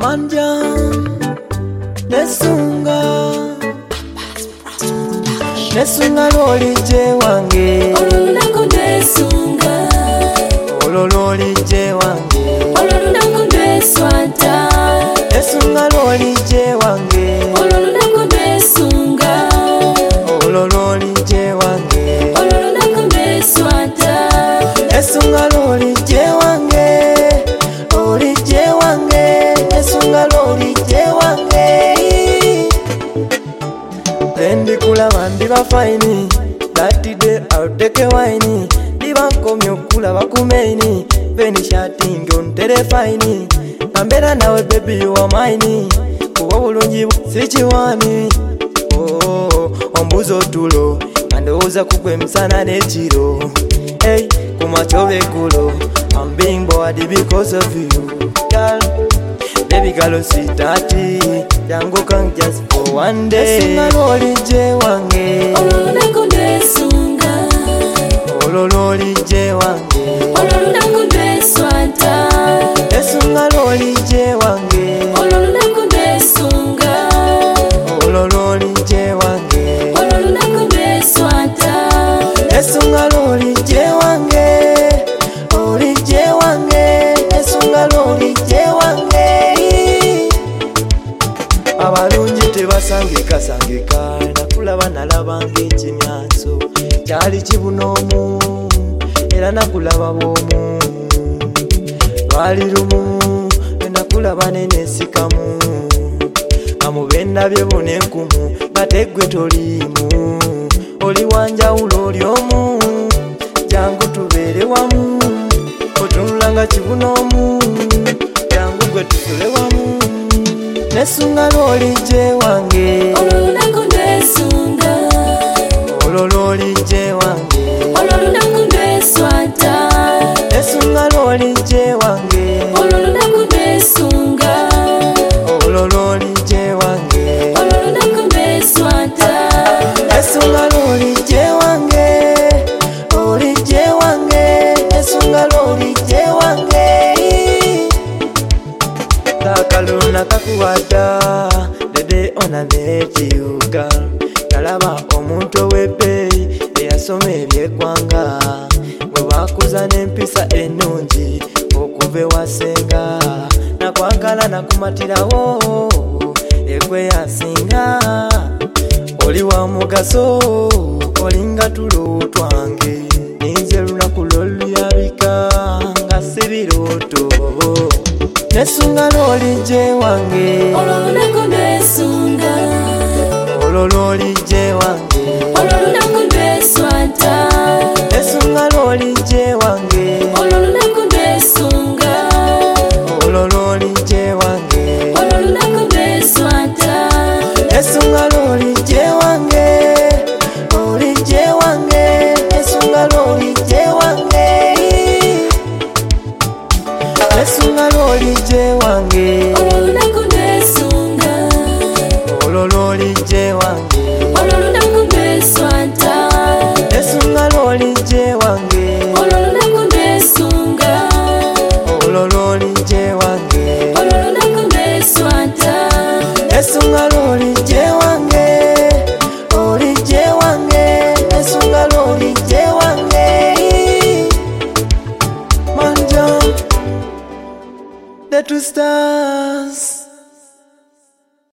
Manja nesunga loli je wange olulunako nesunga loli je wange olulunako neswata nesunga loli je wange olulunako nesunga loli je wange olulunako neswata nesunga loli je wange nesunga loli je wange Lendi kula bandi ba fine that day I'll take a wine diba komyo kula bakumeini Penny shouting on telefine Kambera nawe baby you are mine Kuwa bulungi sichiwani Oh ombuzo tulo Andowooza kugwe msana n'ekiro Hey kumachobe kulo I'm being bored because of you Girl Baby girl sweethearty Jango can just for one day Nesunga loli je wange olulunako nesunga loli je wange olulunako neswata Nesunga loli je wange olulunako nesunga loli je wange olulunako neswata Nesunga loli je wange Nesunga loli je wange Abalungi tebasangika nakulaba nalabanga ekimyaso kyali kibunoomu era nakulaba bwomu lwali lumu nakulaba nenesikamu amubendabye bunenkumu bategwe toliimu oli wanjawulo oli omu jangu tubeere wamu otunulanga kibunoomu jangu gwe tutule wamu Nesunga loli je wange olulunako nesunga loli je wange olulunako neswata Nesunga loli je wange olulunako nesunga loli je wange olulunako neswata Nesunga loli je wange Nesunga loli je wange Kakaluna kakuwada dede ona netiuga Nalaba omuntu ow'ebbeeyi eyasoma ebyeggwanga bwe bakuza n'empisa ennungi okuva ewasenga nakwagala nakumatirawo ekweyasinga oli wa mugaso olinga tulo twange ninze lunaku loluyabika nga si birooto Nesunga loli je wange olulunako nesunga loli je wange olulunako neswata Nesunga loli je wange olulunako nesunga loli je wange olulunako neswata Nesunga loli je wange Nesunga loli je wange Nesunga loli je wange olulunako nesunga loli je wange olulunako neswata Nesunga loli je wange olulunako nesunga loli je wange olulunako neswata Nesunga loli je wange Nesunga loli je wange Manja the two stars